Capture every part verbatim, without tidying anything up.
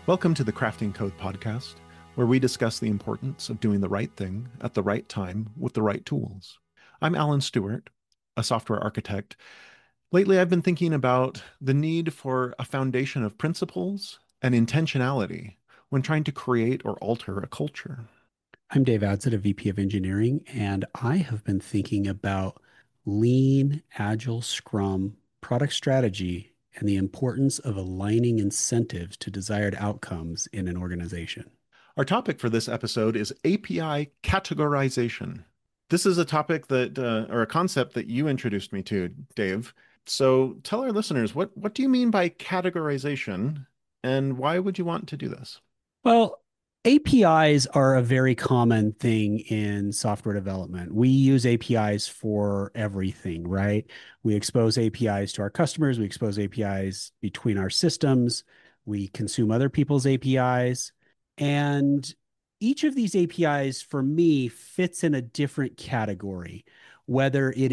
Welcome to the Crafting Code podcast, where we discuss the importance of doing the right thing at the right time with the right tools. I'm Alan Stewart, a software architect. Lately, I've been thinking about the need for a foundation of principles and intentionality when trying to create or alter a culture. I'm Dave Adsit, a V P of Engineering, and I have been thinking about lean, agile, Scrum, product strategy, and the importance of aligning incentives to desired outcomes in an organization. Our topic for this episode is A P I categorization. This is a topic that, uh, or a concept that you introduced me to, Dave. So tell our listeners, what, what do you mean by categorization, and why would you want to do this? Well, A P Is are a very common thing in software development. We use A P Is for everything, right? We expose A P Is to our customers, we expose A P Is between our systems, we consume other people's A P Is. And each of these A P Is, for me, fits in a different category, whether it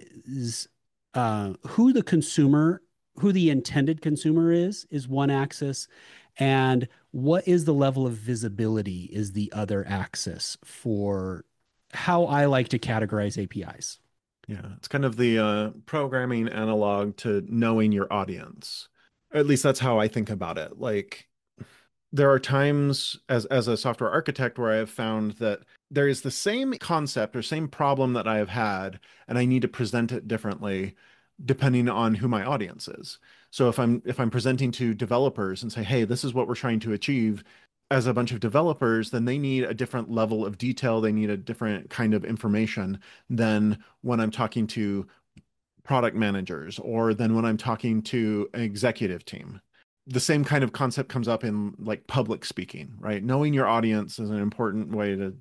is uh, who the consumer, who the intended consumer is, is one axis, and what is the level of visibility is the other axis for how I like to categorize A P Is. Yeah, it's kind of the uh, programming analog to knowing your audience. At least that's how I think about it. Like, there are times as as a software architect where I have found that there is the same concept or same problem that I have had, and I need to present it differently depending on who my audience is. So if I'm if I'm presenting to developers and say, "Hey, this is what we're trying to achieve," as a bunch of developers, then they need a different level of detail. They need a different kind of information than when I'm talking to product managers or than when I'm talking to an executive team. The same kind of concept comes up in like public speaking, right? Knowing your audience is an important way to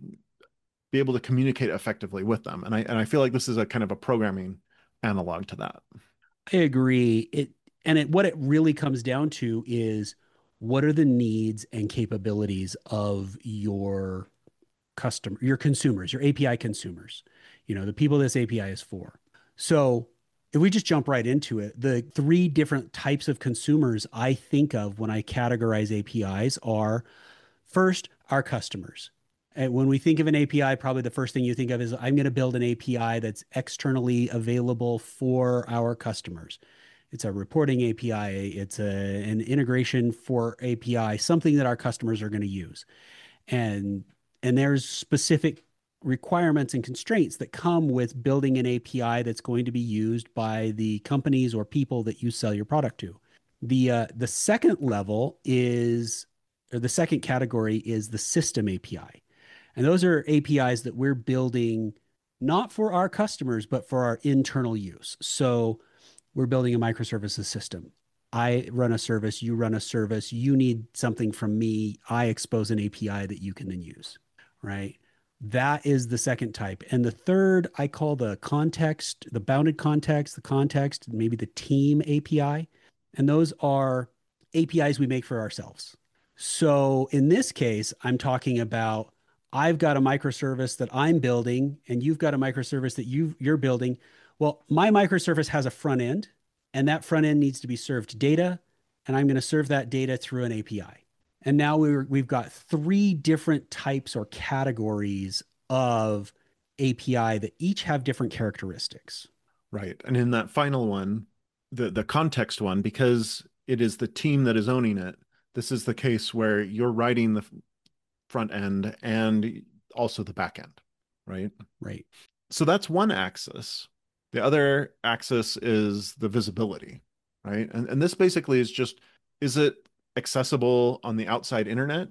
be able to communicate effectively with them. And I and I feel like this is a kind of a programming analog to that. I agree. It and it what it really comes down to is what are the needs and capabilities of your customer, your consumers, your A P I consumers, you know, the people this A P I is for. So if we just jump right into it, the three different types of consumers I think of when I categorize A P Is are first, our customers. And when we think of an A P I, probably the first thing you think of is I'm going to build an A P I that's externally available for our customers. It's a reporting A P I, it's a, an integration for A P I, something that our customers are going to use. And and there's specific requirements and constraints that come with building an A P I that's going to be used by the companies or people that you sell your product to. The uh, the second level is, or the second category is the system A P I. And those are A P Is that we're building not for our customers, but for our internal use. So we're building a microservices system. I run a service, you run a service, you need something from me. I expose an A P I that you can then use, right? That is the second type. And the third, I call the context, the bounded context, the context, maybe the team A P I. And those are A P Is we make for ourselves. So in this case, I'm talking about I've got a microservice that I'm building, and you've got a microservice that you you're building. Well, my microservice has a front end, and that front end needs to be served data, and I'm going to serve that data through an A P I. And now we're, we've got three different types or categories of A P I that each have different characteristics. Right. And in that final one, the the context one, because it is the team that is owning it, this is the case where you're writing the front end and also the back end, right? Right. So that's one axis. The other axis is the visibility, right? And and this basically is just, is it accessible on the outside internet,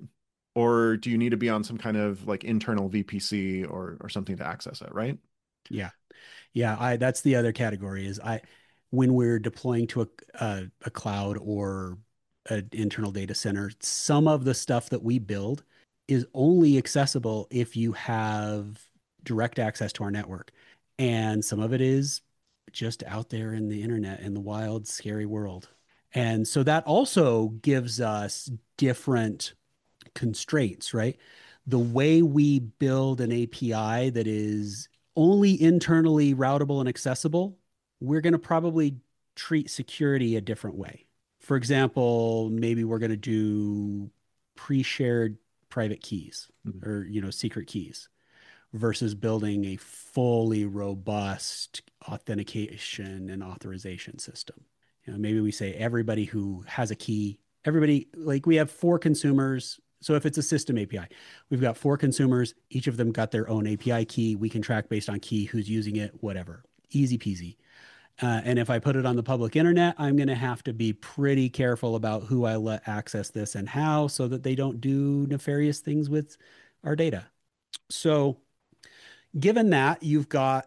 or do you need to be on some kind of like internal V P C or or something to access it, right? Yeah. Yeah. I, that's the other category is I, when we're deploying to a, a, a cloud or an internal data center, some of the stuff that we build is only accessible if you have direct access to our network. And some of it is just out there in the internet, in the wild, scary world. And so that also gives us different constraints, right? The way we build an A P I that is only internally routable and accessible, we're going to probably treat security a different way. For example, maybe we're going to do pre-shared private keys Mhm. or, you know, secret keys versus building a fully robust authentication and authorization system. You know, maybe we say everybody who has a key, everybody, like we have four consumers. So if it's a system A P I, we've got four consumers, each of them got their own A P I key. We can track based on key, who's using it, whatever. Easy peasy. Uh, and if I put it on the public internet, I'm going to have to be pretty careful about who I let access this and how so that they don't do nefarious things with our data. So, given that you've got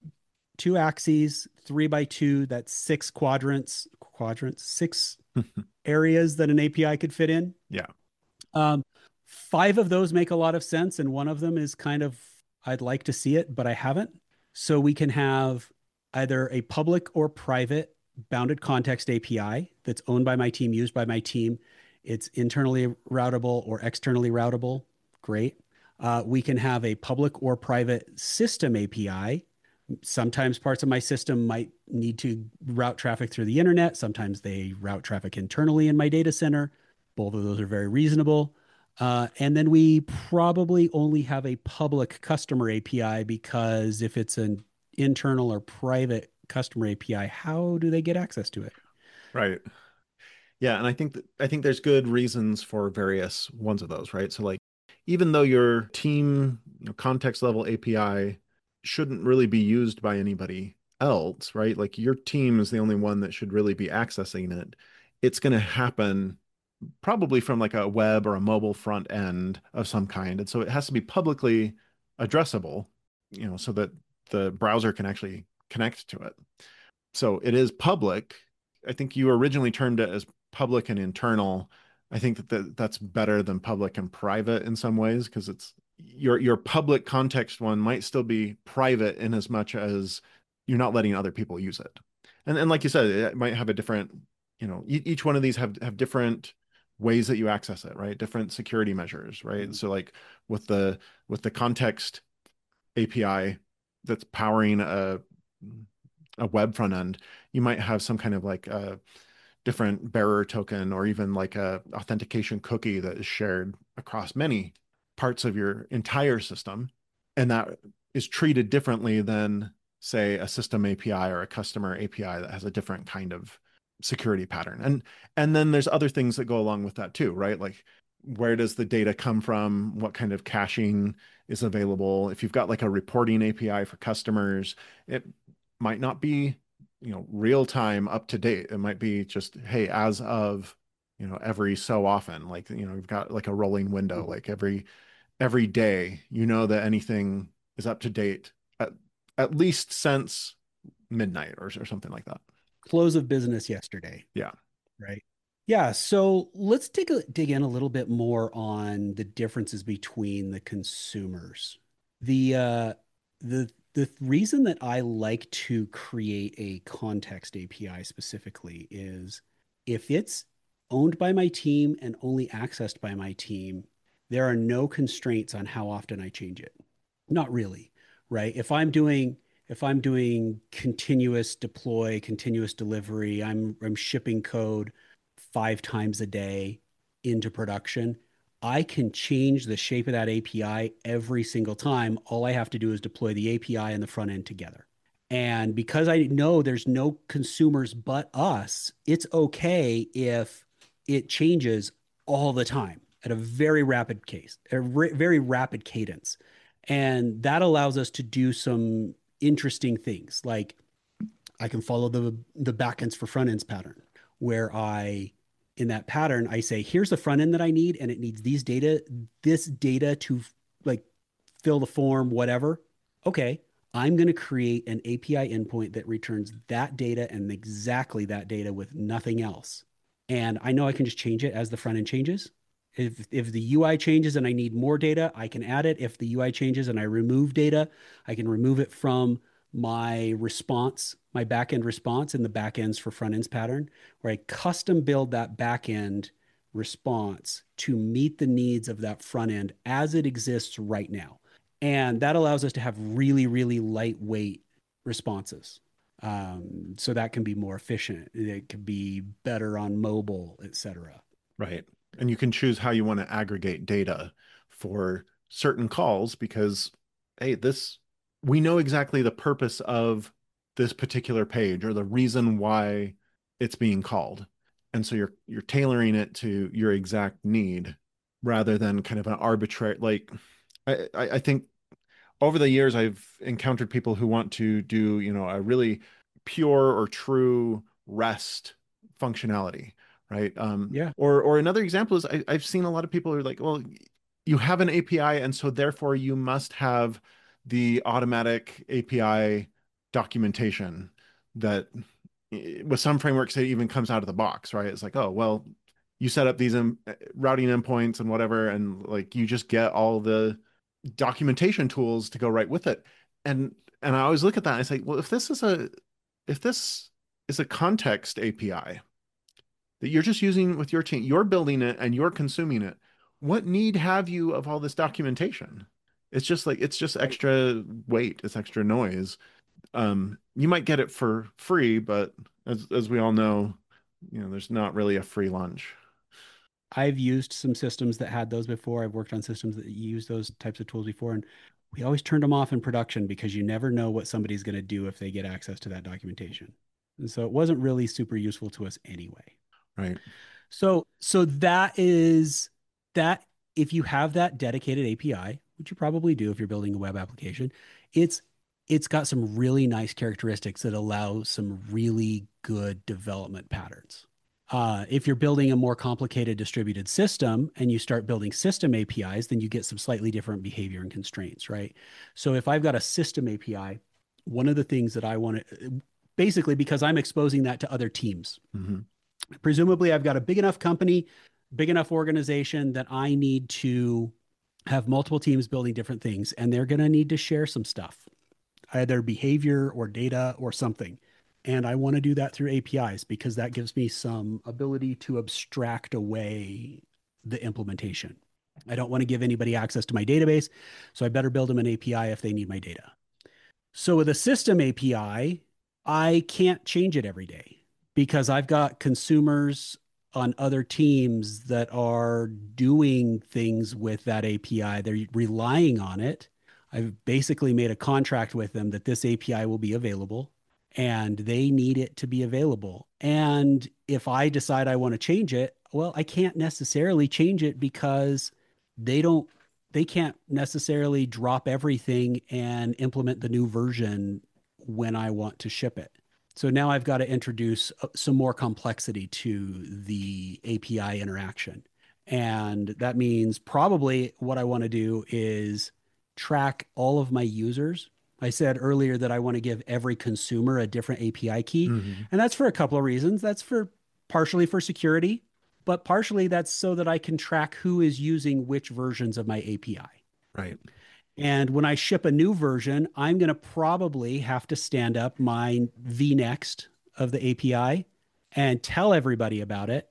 two axes, three by two, that's six quadrants, quadrants, six areas that an A P I could fit in. Yeah. Um, Five of those make a lot of sense, and one of them is kind of, I'd like to see it, but I haven't. So we can have either a public or private bounded context A P I that's owned by my team, used by my team. It's internally routable or externally routable. Great. Uh, we can have a public or private system A P I. Sometimes parts of my system might need to route traffic through the internet. Sometimes they route traffic internally in my data center. Both of those are very reasonable. Uh, and then we probably only have a public customer A P I because if it's an internal or private customer A P I, how do they get access to it? Right. Yeah, and I think that I think there's good reasons for various ones of those, right? So like even though your team, you know, context level A P I shouldn't really be used by anybody else, right? Like your team is the only one that should really be accessing it. It's going to happen probably from like a web or a mobile front end of some kind. And so it has to be publicly addressable, you know, so that the browser can actually connect to it. So it is public. I think you originally termed it as public and internal. I think that, that that's better than public and private in some ways because it's your your public context one might still be private in as much as you're not letting other people use it. And and like you said, it might have a different, you know, e- each one of these have have different ways that you access it, right? Different security measures, right? Mm-hmm. So like with the with the context A P I that's powering a a web front end, you might have some kind of like a different bearer token or even like a authentication cookie that is shared across many parts of your entire system. And that is treated differently than, say, a system A P I or a customer A P I that has a different kind of security pattern. And and then there's other things that go along with that too, right? Like where does the data come from? What kind of caching is available? If you've got like a reporting A P I for customers, it might not be, you know, real time up to date. It might be just, hey, as of, you know, every so often, like, you know, you've got like a rolling window, like every every day, you know that anything is up to date at, at least since midnight or, or something like that. Close of business yesterday, Yeah. right? Yeah, so let's take a dig in a little bit more on the differences between the consumers. The uh the the reason that I like to create a context A P I specifically is if it's owned by my team and only accessed by my team, there are no constraints on how often I change it. Not really, right? If I'm doing if I'm doing continuous deploy, continuous delivery, I'm I'm shipping code five times a day into production, I can change the shape of that A P I every single time. All I have to do is deploy the A P I and the front end together. And because I know there's no consumers but us, it's okay if it changes all the time at a very rapid case, a very rapid cadence. And that allows us to do some interesting things. Like I can follow the the backends for front ends pattern where I in that pattern I say here's the front end that I need and it needs these data this data to like fill the form whatever. Okay, I'm going to create an A P I endpoint that returns that data and exactly that data with nothing else. And I know I can just change it as the front end changes. If if the U I changes and I need more data, I can add it. If the U I changes and I remove data, I can remove it from my response, my backend response in the backends for front ends pattern, where I custom build that backend response to meet the needs of that front end as it exists right now. And that allows us to have really, really lightweight responses. Um, so that can be more efficient. It can be better on mobile, et cetera. Right. And you can choose how you want to aggregate data for certain calls because, hey, this, we know exactly the purpose of this particular page or the reason why it's being called. And so you're you're tailoring it to your exact need rather than kind of an arbitrary, like I, I, I think over the years I've encountered people who want to do, you know, a really pure or true REST functionality, right? Um, Yeah. or or another example is I, I've seen a lot of people who are like, well, you have an A P I, and so therefore you must have the automatic A P I documentation that with some frameworks it even comes out of the box, right? It's like, oh, well, you set up these um, routing endpoints and whatever, and like you just get all the documentation tools to go right with it. And and I always look at that and I say, well, if this is a if this is a context A P I that you're just using with your team, you're building it and you're consuming it, what need have you of all this documentation? It's just like it's just Right. extra weight, it's extra noise. Um, you might get it for free, but as as we all know, you know, there's not really a free lunch. I've used some systems that had those before. I've worked on systems that use those types of tools before, and we always turned them off in production because you never know what somebody's going to do if they get access to that documentation. And so it wasn't really super useful to us anyway. Right. So so that is that if you have that dedicated A P I, which you probably do if you're building a web application, it's it's got some really nice characteristics that allow some really good development patterns. Uh, if you're building a more complicated distributed system and you start building system A P Is, then you get some slightly different behavior and constraints, right? So if I've got a system A P I, one of the things that I want to basically because I'm exposing that to other teams. Mm-hmm. Presumably, I've got a big enough company, big enough organization that I need to have multiple teams building different things, and they're going to need to share some stuff, either behavior or data or something. And I want to do that through A P Is because that gives me some ability to abstract away the implementation. I don't want to give anybody access to my database, so I better build them an A P I if they need my data. So with a system A P I, I can't change it every day because I've got consumers on other teams that are doing things with that A P I. They're relying on it. I've basically made a contract with them that this A P I will be available and they need it to be available. And if I decide I want to change it, well, I can't necessarily change it because they don't they can't necessarily drop everything and implement the new version when I want to ship it. So now I've got to introduce uh, some more complexity to the A P I interaction. And that means probably what I want to do is track all of my users. I said earlier that I want to give every consumer a different A P I key. Mm-hmm. And that's for a couple of reasons. That's for partially for security, but partially that's so that I can track who is using which versions of my A P I. Right. And when I ship a new version, I'm going to probably have to stand up my vNext of the A P I and tell everybody about it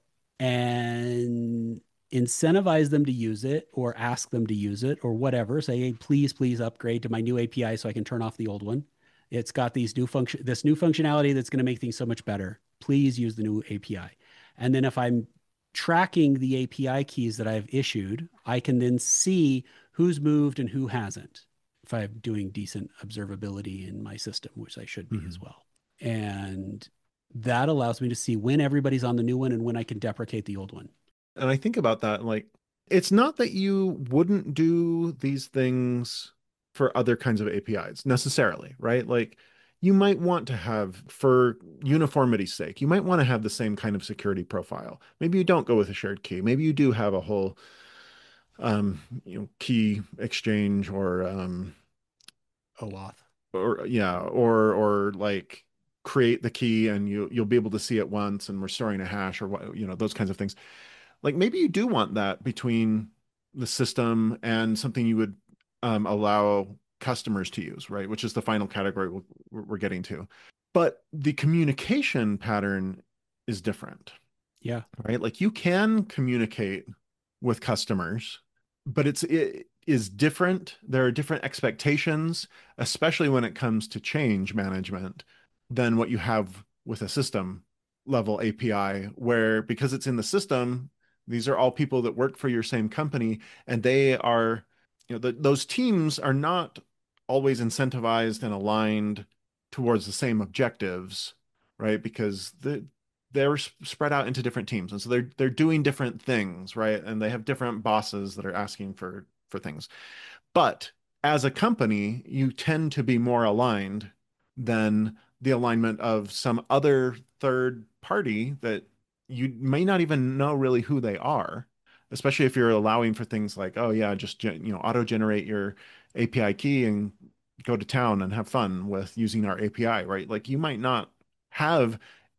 and incentivize them to use it or ask them to use it or whatever. Say, hey, please, please upgrade to my new A P I so I can turn off the old one. It's got these new function, this new functionality that's going to make things so much better. Please use the new A P I. And then if I'm tracking the A P I keys that I've issued, I can then see who's moved and who hasn't if I'm doing decent observability in my system, which I should be as Mm-hmm. well. And that allows me to see when everybody's on the new one and when I can deprecate the old one. And I think about that, like, it's not that you wouldn't do these things for other kinds of A P Is necessarily, right? Like, you might want to have, for uniformity's sake, you might want to have the same kind of security profile. Maybe you don't go with a shared key. Maybe you do have a whole, um, you know, key exchange or, um, OAuth. or yeah, or or like create the key and you you'll be able to see it once and we're storing a hash or what, you know, those kinds of things. Like maybe you do want that between the system and something you would um, allow customers to use, right? Which is the final category we'll, we're getting to. But the communication pattern is different, Yeah. right? Like you can communicate with customers, but it's it is different. There are different expectations, especially when it comes to change management, than what you have with a system level A P I, where because it's in the system, These are all people that work for your same company, and they are, you know, the, those teams are not always incentivized and aligned towards the same objectives, right? Because the, they're spread out into different teams, and so they're they're doing different things, right? And they have different bosses that are asking for for things. But as a company, you tend to be more aligned than the alignment of some other third party that you may not even know really who they are, especially if you're allowing for things like, oh yeah, just you know, auto generate your A P I key and go to town and have fun with using our A P I, right? Like you might not have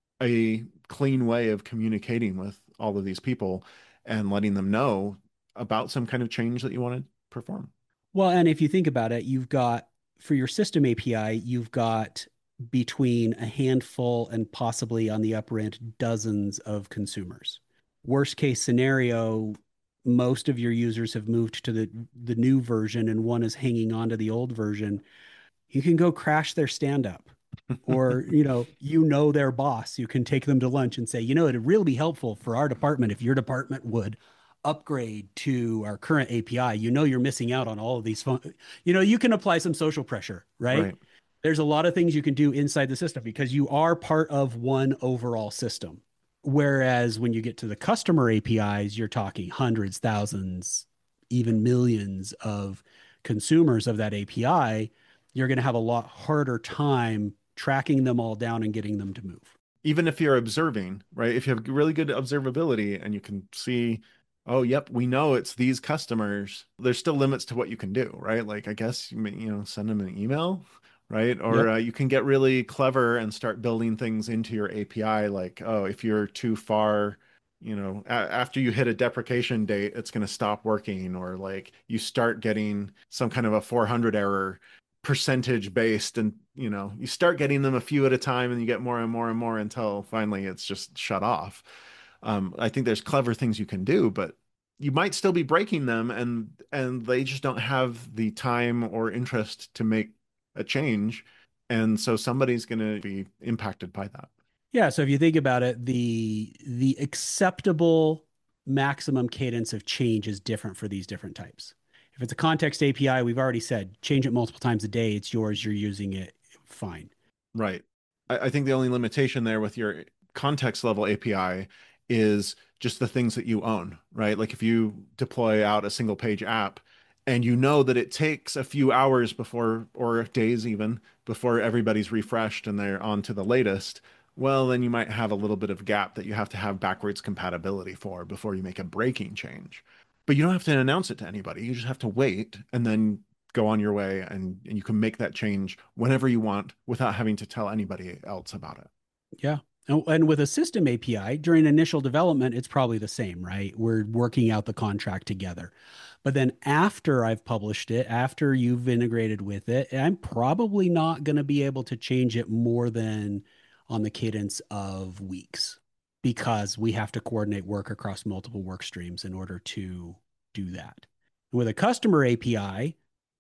a clean way of communicating with all of these people and letting them know about some kind of change that you want to perform. Well, and if you think about it, you've got for your system A P I, you've got between a handful and possibly on the upper end, dozens of consumers. Worst case scenario, most of your users have moved to the, the new version and one is hanging on to the old version. You can go crash their stand up. Or, you know, you know their boss. You can take them to lunch and say, you know, it'd really be helpful for our department if your department would upgrade to our current A P I. You know, you're missing out on all of these fun. You know, you can apply some social pressure, right? Right. There's a lot of things you can do inside the system because you are part of one overall system. Whereas when you get to the customer A P Is, you're talking hundreds, thousands, even millions of consumers of that A P I. You're going to have a lot harder time tracking them all down and getting them to move. Even if you're observing, right? If you have really good observability and you can see, oh, yep, we know it's these customers, there's still limits to what you can do, right? Like, I guess you may, you know, send them an email, right? Or Yep. uh, you can get really clever and start building things into your A P I, like, oh, if you're too far, you know, a after you hit a deprecation date, it's going to stop working, or like you start getting some kind of a four hundred error percentage based, and you know you start getting them a few at a time and you get more and more and more until finally it's just shut off. um, I think there's clever things you can do, but you might still be breaking them, and and they just don't have the time or interest to make a change, and so somebody's going to be impacted by that. Yeah. So if you think about it, the the acceptable maximum cadence of change is different for these different types. If it's a context A P I, we've already said change it multiple times a day. It's yours. You're using it. Fine. Right. I, I think the only limitation there with your context level A P I is just the things that you own, right? Like if you deploy out a single page app and you know that it takes a few hours before, or days even, before everybody's refreshed and they're on to the latest, well, then you might have a little bit of gap that you have to have backwards compatibility for before you make a breaking change. But you don't have to announce it to anybody. You just have to wait and then go on your way, and, and you can make that change whenever you want without having to tell anybody else about it. Yeah. And, and with a system A P I during initial development, it's probably the same, right? We're working out the contract together. But then after I've published it, after you've integrated with it, I'm probably not going to be able to change it more than on the cadence of weeks because we have to coordinate work across multiple work streams in order to do that. With a customer A P I,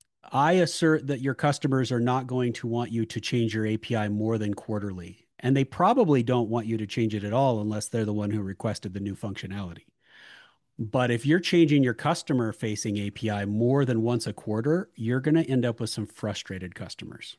I assert that your customers are not going to want you to change your A P I more than quarterly. And they probably don't want you to change it at all unless they're the one who requested the new functionality. But if you're changing your customer facing A P I more than once a quarter, you're going to end up with some frustrated customers,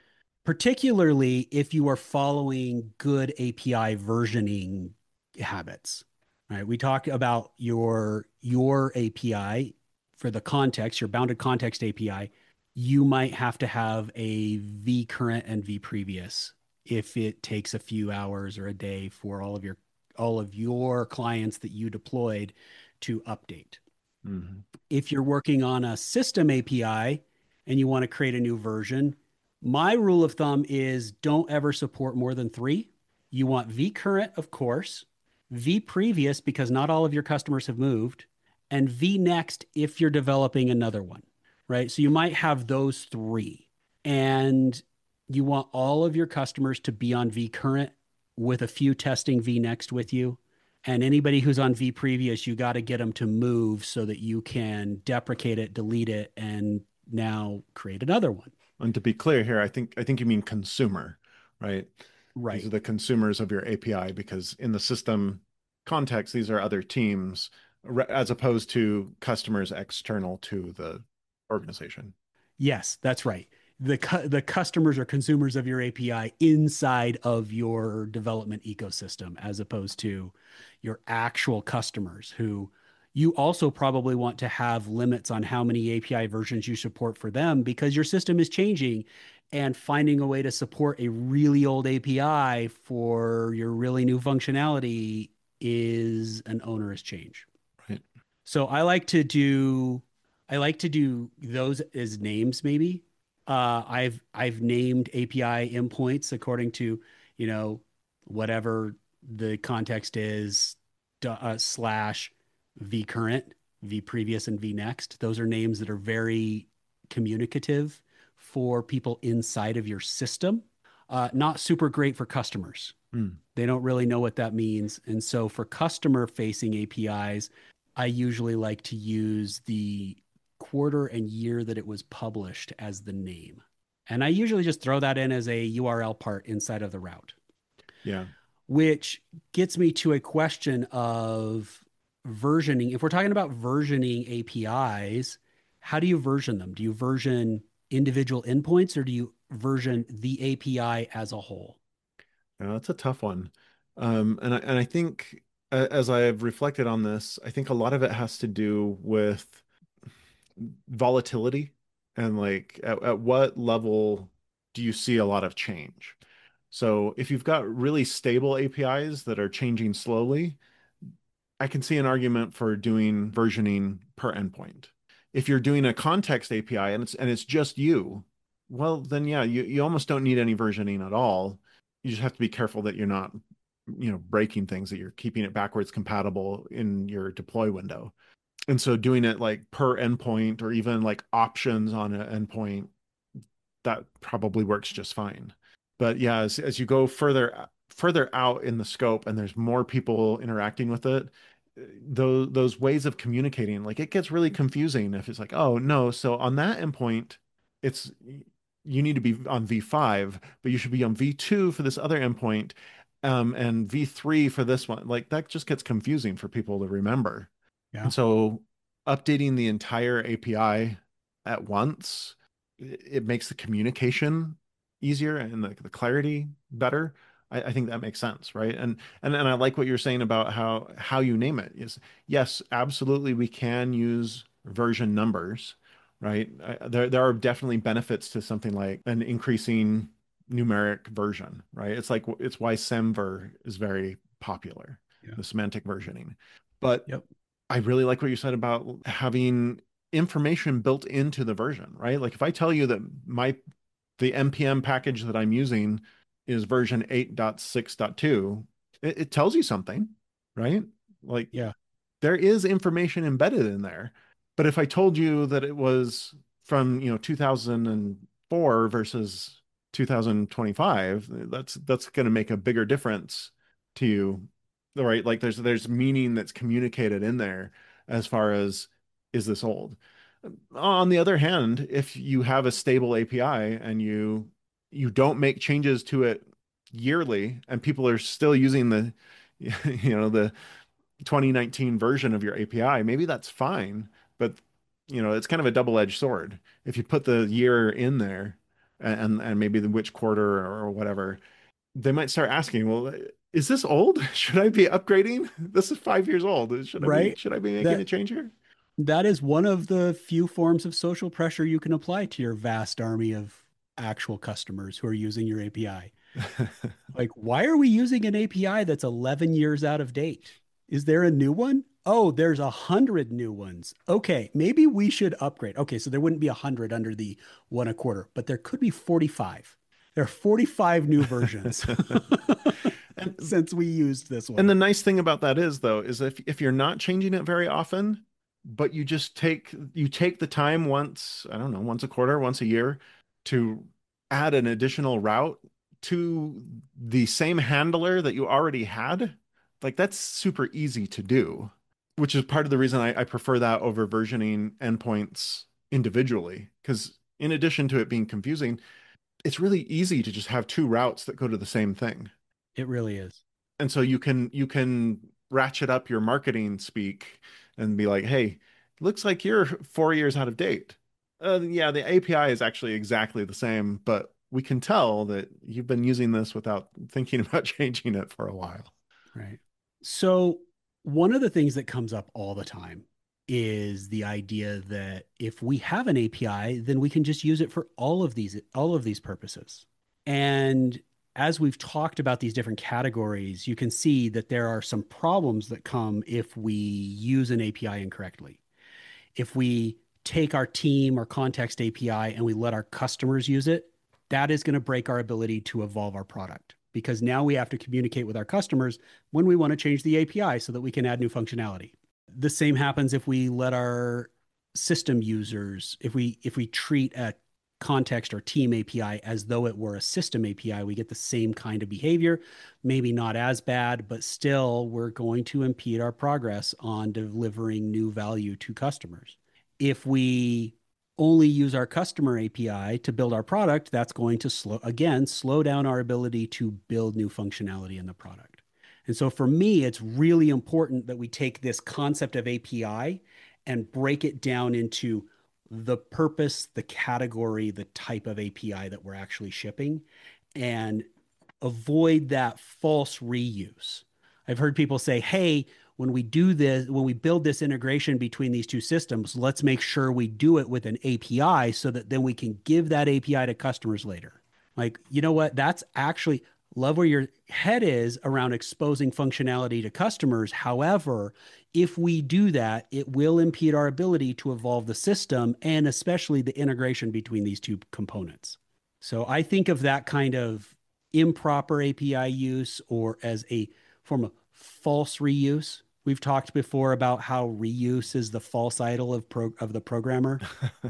particularly if you are following good A P I versioning habits. Right? We talk about your your A P I for the context, your bounded context A P I. You might have to have a v current and v previous if it takes a few hours or a day for all of your all of your clients that you deployed to update. Mhm. If you're working on a system A P I and you want to create a new version, my rule of thumb is don't ever support more than three. You want v current, of course, v previous because not all of your customers have moved, and v next if you're developing another one, right? So you might have those three, and you want all of your customers to be on v current with a few testing v next with you. And anybody who's on v previous, you got to get them to move so that you can deprecate it, delete it, and now create another one. And to be clear here, I think I think you mean consumer, right? These are Right. the consumers of your A P I, because in the system context, these are other teams as opposed to customers external to the organization. Yes, that's right. The cu the customers or consumers of your A P I inside of your development ecosystem, as opposed to your actual customers who you also probably want to have limits on how many A P I versions you support for them because your system is changing and finding a way to support a really old A P I for your really new functionality is an onerous change. Right. So I like to do I like to do those as names maybe. Uh, I've I've named A P I endpoints according to, you know, whatever the context is uh, slash v current, v previous, and v next. Those are names that are very communicative for people inside of your system. Uh, not super great for customers. Hmm. They don't really know what that means. And so for customer facing A P Is, I usually like to use the quarter and year that it was published as the name. And I usually just throw that in as a U R L part inside of the route, Yeah. which gets me to a question of versioning. If we're talking about versioning A P Is, how do you version them? Do you version individual endpoints or do you version the A P I as a whole? Yeah, that's a tough one. Um, and I, and I think uh, as I have reflected on this, I think a lot of it has to do with volatility and like at, at what level do you see a lot of change? So if you've got really stable A P Is that are changing slowly, I can see an argument for doing versioning per endpoint. If you're doing a context A P I and it's and it's just you, well, then yeah, you, you almost don't need any versioning at all. You just have to be careful that you're not, you know, breaking things, that you're keeping it backwards compatible in your deploy window. And so doing it like per endpoint or even like options on an endpoint, that probably works just fine. But yeah, as, as you go further further out in the scope and there's more people interacting with it, those those ways of communicating, like it gets really confusing if it's like, oh no, so on that endpoint, it's you need to be on V five, but you should be on V two for this other endpoint, um, and V three for this one. Like that just gets confusing for people to remember. Yeah. And so updating the entire A P I at once, it makes the communication easier and the, the clarity better. I, I think that makes sense, right? And and and I like what you're saying about how how you name it. Is yes, absolutely, we can use version numbers, right? I, there there are definitely benefits to something like an increasing numeric version, right? It's like it's why Semver is very popular, Yeah. the semantic versioning. But Yep. I really like what you said about having information built into the version, right? Like if I tell you that my the npm package that I'm using is version eight point six point two, it, it tells you something, right? Like Yeah. there is information embedded in there. But if I told you that it was from, you know, two thousand four versus two thousand twenty-five, that's that's going to make a bigger difference to you, right? Like there's there's meaning that's communicated in there as far as is this old? On the other hand, if you have a stable A P I and you you don't make changes to it yearly and people are still using the you know the twenty nineteen version of your A P I, maybe that's fine. But you know, it's kind of a double-edged sword. If you put the year in there and and maybe the which quarter or whatever, they might start asking, well, is this old? Should I be upgrading? This is five years old. Should I be Right. should I be making a That change here? that is one of the few forms of social pressure you can apply to your vast army of actual customers who are using your A P I. Like, why are we using an A P I that's eleven years out of date? Is there a new one? Oh, there's a hundred new ones. Okay, maybe we should upgrade. Okay, so there wouldn't be a hundred under the one a quarter, but there could be forty-five. There are forty-five new versions And since we used this and one. the nice thing about that is though, is if if you're not changing it very often, but you just take you take the time once, I don't know, once a quarter, once a year to add an additional route to the same handler that you already had, like that's super easy to do, which is part of the reason I, I prefer that over versioning endpoints individually. Because in addition to it being confusing, it's really easy to just have two routes that go to the same thing. It really is. And so you can you can ratchet up your marketing speak and be like, hey, looks like you're four years out of date. Uh, yeah, the A P I is actually exactly the same, but we can tell that you've been using this without thinking about changing it for a while. Right. So, one of the things that comes up all the time is the idea that if we have an A P I, then we can just use it for all of these all of these purposes. And as we've talked about these different categories, you can see that there are some problems that come if we use an A P I incorrectly. If we take our team or context A P I and we let our customers use it, that is going to break our ability to evolve our product because now we have to communicate with our customers when we want to change the A P I so that we can add new functionality. The same happens if we let our system users, if we if we treat a context or team A P I as though it were a system A P I, we get the same kind of behavior, maybe not as bad, but still we're going to impede our progress on delivering new value to customers. If we only use our customer A P I to build our product, that's going to slow, again, slow down our ability to build new functionality in the product. And so for me, it's really important that we take this concept of A P I and break it down into the purpose, the category, the type of A P I that we're actually shipping, and avoid that false reuse. I've heard people say, hey, when we do this, when we build this integration between these two systems, let's make sure we do it with an A P I so that then we can give that A P I to customers later. Like, you know what? That's actually love where your head is around exposing functionality to customers. However, if we do that, it will impede our ability to evolve the system and especially the integration between these two components. So I think of that kind of improper A P I use or as a form of false reuse. We've talked before about how reuse is the false idol of pro of the programmer.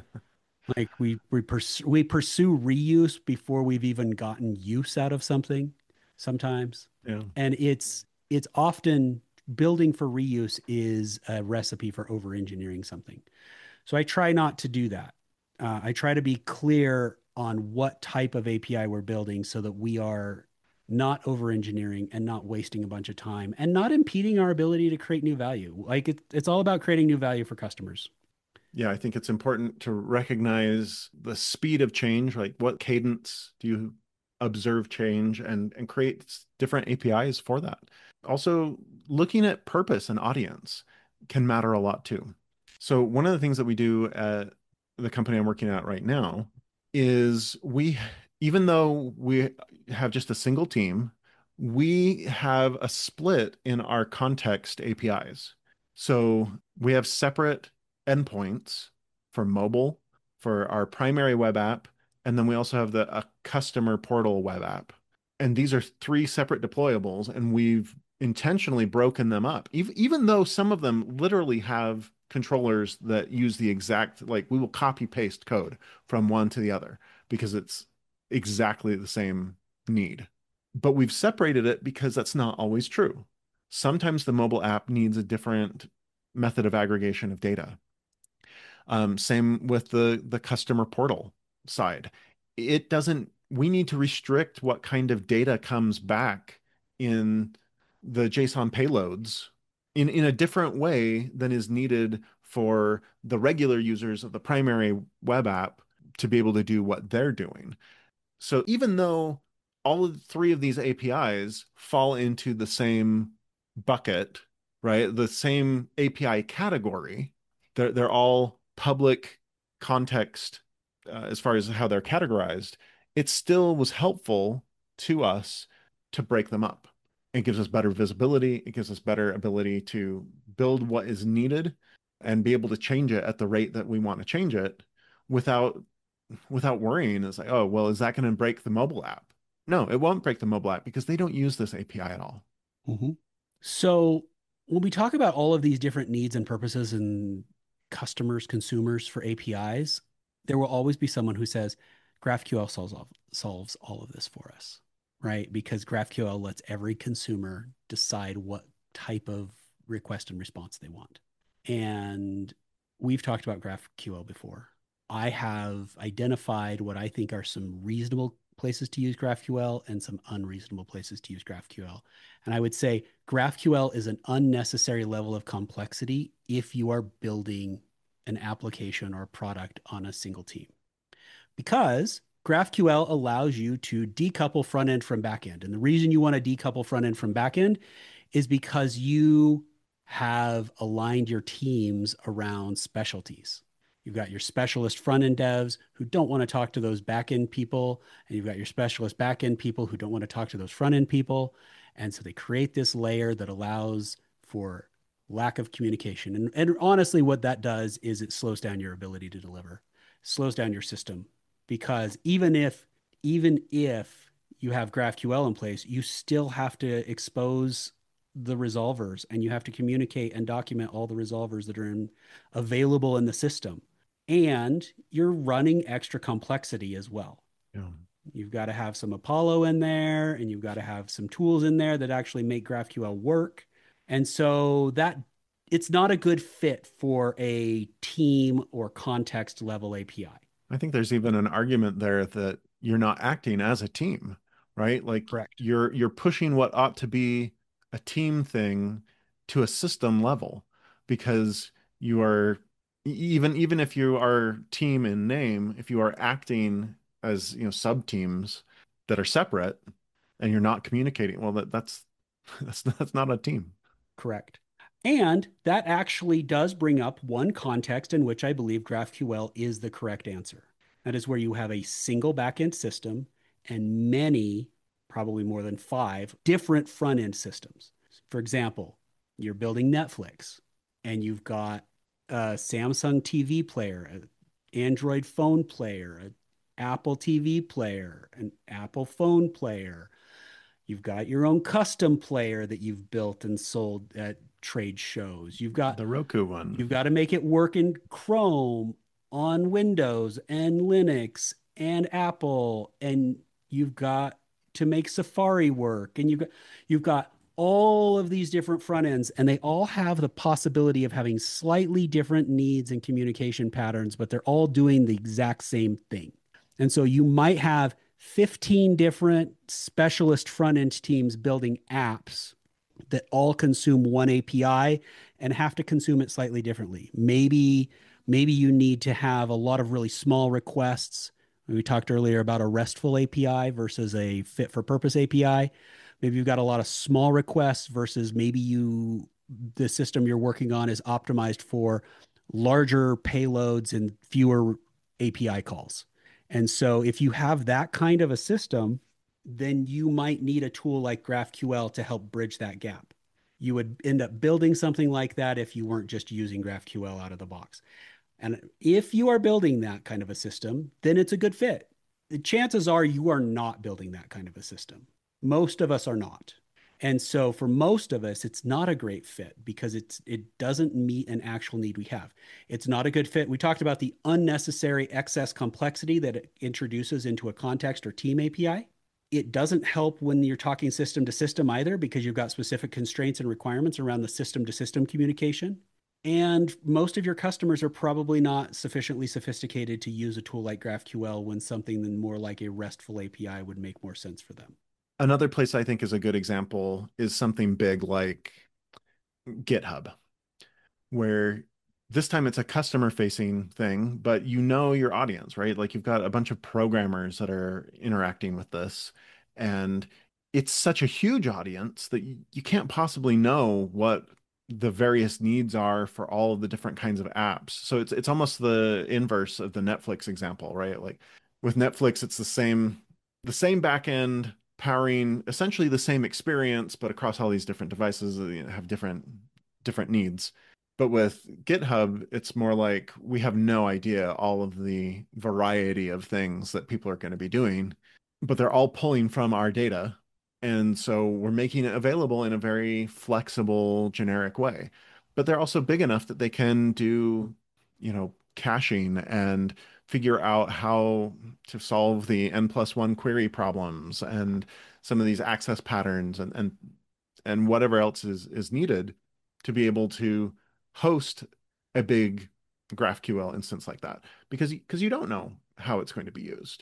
Like we we pursue, we pursue reuse before we've even gotten use out of something sometimes. Yeah. And it's it's often building for reuse is a recipe for over engineering something. So I try not to do that. Uh, I try to be clear on what type of A P I we're building so that we are not over engineering and not wasting a bunch of time and not impeding our ability to create new value. Like it, it's all about creating new value for customers. Yeah, I think it's important to recognize the speed of change, like what cadence do you observe change and and create different A P Is for that. Also, looking at purpose and audience can matter a lot too. So one of the things that we do at the company I'm working at right now is we, even though we have just a single team, we have a split in our context A P Is. So we have separate endpoints for mobile, for our primary web app, and then we also have the a customer portal web app. And these are three separate deployables, and we've intentionally broken them up. Even, even though some of them literally have controllers that use the exact, like we will copy paste code from one to the other because it's exactly the same need. But we've separated it because that's not always true. Sometimes the mobile app needs a different method of aggregation of data. Um, same with the the customer portal side. It doesn't, we need to restrict what kind of data comes back in the JSON payloads in, in a different way than is needed for the regular users of the primary web app to be able to do what they're doing. So even though all of three of these A P Is fall into the same bucket, right? The same A P I category, they're they're all public context uh, as far as how they're categorized. It still was helpful to us to break them up. It gives us better visibility. It gives us better ability to build what is needed and be able to change it at the rate that we want to change it without without worrying. It's like, oh, well, is that going to break the mobile app? No, it won't break the mobile app because they don't use this A P I at all. Mhm. So when we talk about all of these different needs and purposes and customers, consumers for A P Is, there will always be someone who says GraphQL solves all, solves all of this for us, right? Because GraphQL lets every consumer decide what type of request and response they want. And we've talked about GraphQL before. I have identified what I think are some reasonable places to use GraphQL and some unreasonable places to use GraphQL. And I would say GraphQL is an unnecessary level of complexity if you are building an application or a product on a single team, because GraphQL allows you to decouple front end from back end. And the reason you want to decouple front end from back end is because you have aligned your teams around specialties. You've got your specialist front end devs who don't want to talk to those back end people, and you've got your specialist back end people who don't want to talk to those front end people. And so they create this layer that allows for lack of communication. And, and honestly, what that does is it slows down your ability to deliver, slows down your system, because even if even if you have GraphQL in place, you still have to expose the resolvers and you have to communicate and document all the resolvers that are in, available in the system. And you're running extra complexity as well. Yeah. You've got to have some Apollo in there and you've got to have some tools in there that actually make GraphQL work. And so that it's not a good fit for a team or context level A P I. I think there's even an argument there that you're not acting as a team, right? Like Correct. you're you're pushing what ought to be a team thing to a system level because you are e- even even if you are team in name, if you are acting as, you know, sub teams that are separate and you're not communicating, well, that that's that's that's not a team. Correct. And that actually does bring up one context in which I believe GraphQL is the correct answer. That is where you have a single backend system and many, probably more than five, different front end systems. For example, you're building Netflix and you've got a Samsung T V player, an Android phone player, an Apple T V player, an Apple phone player. You've got your own custom player that you've built and sold at trade shows. You've got The Roku one. you've got to make it work in Chrome, on Windows and Linux and Apple, and you've got to make Safari work, and you've got you've got all of these different front ends, and they all have the possibility of having slightly different needs and communication patterns, but they're all doing the exact same thing. And so you might have fifteen different specialist front end teams building apps that all consume one A P I and have to consume it slightly differently. Maybe maybe you need to have a lot of really small requests. We talked earlier about a RESTful A P I versus a fit for purpose A P I. Maybe you've got a lot of small requests versus maybe you the system you're working on is optimized for larger payloads and fewer A P I calls. And so if you have that kind of a system, then you might need a tool like GraphQL to help bridge that gap. You would end up building something like that if you weren't just using GraphQL out of the box. And if you are building that kind of a system, then it's a good fit. The chances are you are not building that kind of a system. Most of us are not. And so for most of us, it's not a great fit because it's it doesn't meet an actual need we have. It's not a good fit. We talked about the unnecessary excess complexity that it introduces into a context or team A P I. It doesn't help when you're talking system to system either because you've got specific constraints and requirements around the system to system communication. And most of your customers are probably not sufficiently sophisticated to use a tool like GraphQL when something more like a RESTful A P I would make more sense for them. Another place I think is a good example is something big like GitHub, where this time it's a customer facing thing, but you know your audience, right? Like you've got a bunch of programmers that are interacting with this, and it's such a huge audience that you, you can't possibly know what the various needs are for all of the different kinds of apps. So it's it's almost the inverse of the Netflix example, right? Like with Netflix, it's the same the same backend powering essentially the same experience, but across all these different devices that you know, have different different needs. But with GitHub, it's more like we have no idea all of the variety of things that people are going to be doing, but they're all pulling from our data. And so we're making it available in a very flexible, generic way. But they're also big enough that they can do, you know, caching and figure out how to solve the n plus one query problems and some of these access patterns and and and whatever else is is needed to be able to host a big GraphQL instance like that because because you don't know how it's going to be used.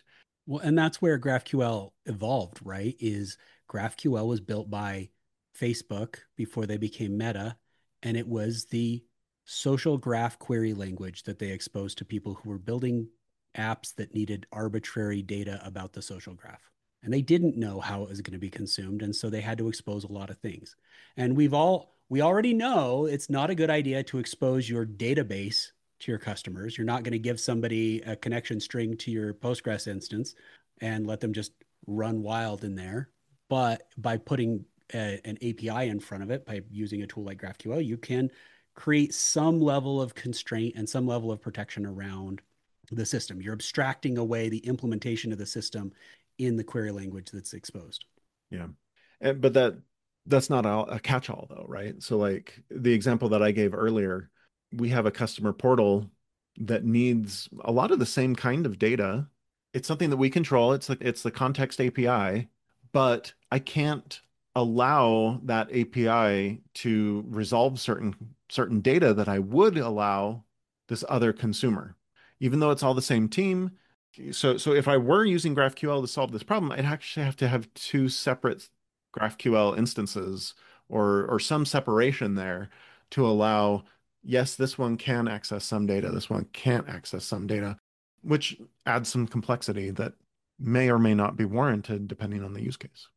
Well, and that's where GraphQL evolved, right? Is GraphQL was built by Facebook before they became Meta, and it was the social graph query language that they exposed to people who were building apps that needed arbitrary data about the social graph. And they didn't know how it was going to be consumed, and so they had to expose a lot of things. And we've all we already know it's not a good idea to expose your database to your customers. You're not going to give somebody a connection string to your Postgres instance and let them just run wild in there. But by putting a, an A P I in front of it, by using a tool like GraphQL, you can create some level of constraint and some level of protection around the system. You're abstracting away the implementation of the system in the query language that's exposed. Yeah. And, but that that's not a, a catch-all though, right? So like the example that I gave earlier, we have a customer portal that needs a lot of the same kind of data. It's something that we control. It's like it's the context A P I, but I can't allow that A P I to resolve certain certain data that I would allow this other consumer, even though it's all the same team. So, so if I were using GraphQL to solve this problem, I'd actually have to have two separate GraphQL instances or or some separation there to allow, yes, this one can access some data, this one can't access some data, which adds some complexity that may or may not be warranted depending on the use case.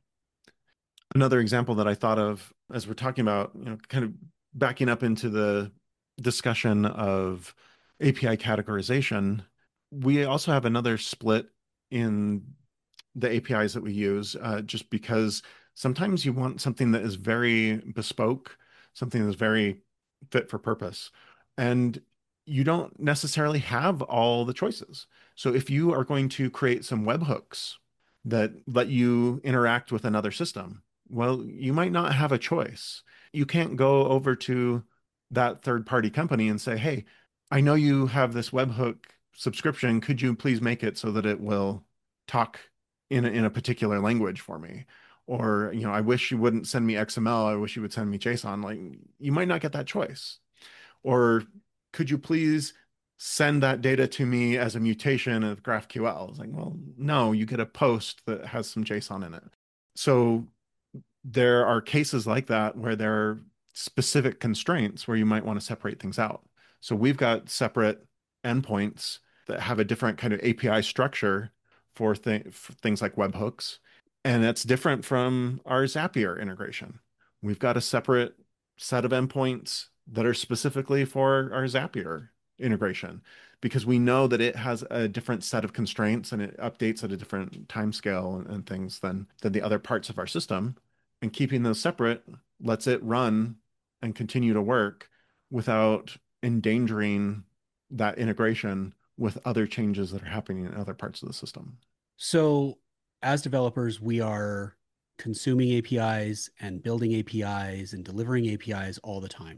Another example that I thought of as we're talking about, you know, kind of backing up into the discussion of A P I categorization, we also have another split in the A P Is that we use, uh, just because sometimes you want something that is very bespoke, something that's very fit for purpose, and you don't necessarily have all the choices. So if you are going to create some webhooks that let you interact with another system, well, you might not have a choice. You can't go over to that third party company and say, hey, I know you have this webhook subscription. Could you please make it so that it will talk in a, in a particular language for me? Or, you know, I wish you wouldn't send me X M L. I wish you would send me JSON. Like, you might not get that choice. Or could you please send that data to me as a mutation of GraphQL? It's like, well, no, you get a post that has some JSON in it. So there are cases like that where there are specific constraints where you might want to separate things out. So we've got separate endpoints that have a different kind of A P I structure for, th for things like webhooks. And that's different from our Zapier integration. We've got a separate set of endpoints that are specifically for our Zapier integration because we know that it has a different set of constraints and it updates at a different time scale and, and things than, than the other parts of our system. And keeping those separate lets it run and continue to work without endangering that integration with other changes that are happening in other parts of the system. So, as developers, we are consuming A P Is and building A P Is and delivering A P Is all the time.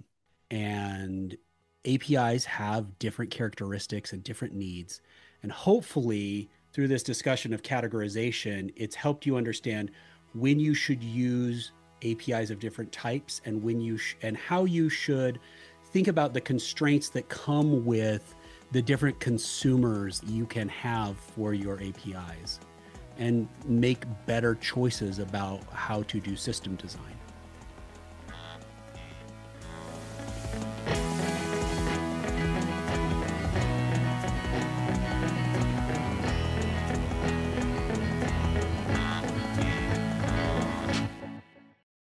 And A P Is have different characteristics and different needs. And hopefully, through this discussion of categorization, it's helped you understand when you should use A P Is of different types and when you sh- and how you should think about the constraints that come with the different consumers you can have for your A P Is and make better choices about how to do system design.